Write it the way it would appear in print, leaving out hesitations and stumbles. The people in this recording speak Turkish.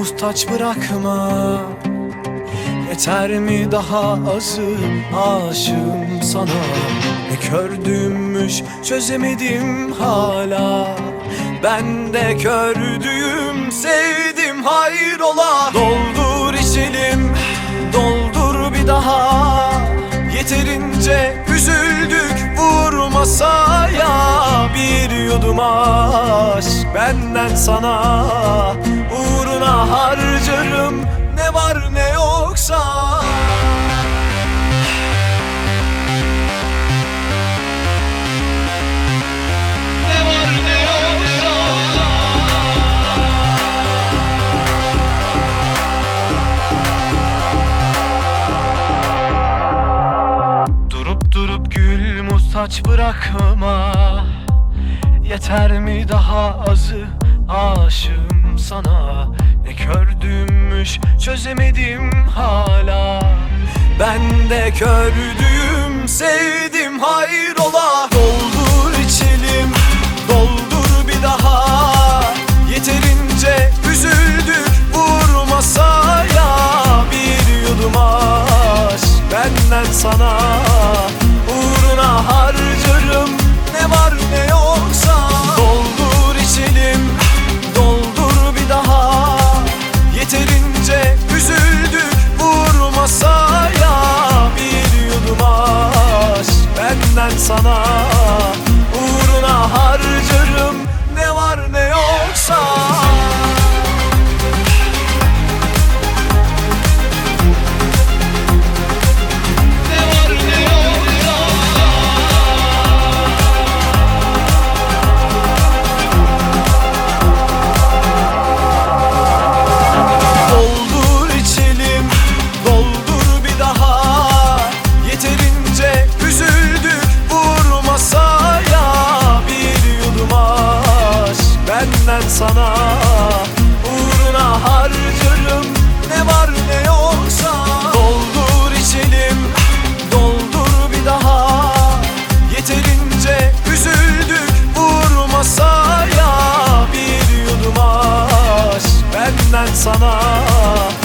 muhtaç bırakma. Yeter mi daha azım, aşığım sana. Ne kördüğümmüş çözemedim hala. Ben de kördüğüm sevdim hayrola. Doldur içelim, doldur bir daha. Yeterince üzüldük, vurma saya. Bir yudum aşk benden sana. Uğruna harcarım ne var ne yoksa. Ne var ne yoksa. Durup durup gül, muhtaç bırakma. Yeter mi daha azı, aşığım sana. Ne kördüğümmüş çözemedim hala. Ben de kördüğüm sevdim hayrola. Doldur içelim, doldur bir daha. Yeterince üzüldük, vurma saya. Bir yudum aşk benden sana. Uğruna harcarım ne var ne yoksa. Doldur içelim, doldur bir daha. Yeterince üzüldük, vurma saya. Bir yudum aşk benden sana. Uğruna harcarım ne var ne yoksa. Sana uğruna harcarım ne var ne yoksa. Doldur içelim, doldur bir daha. Yeterince üzüldük, vurma saya. Bir yudum aşk benden sana.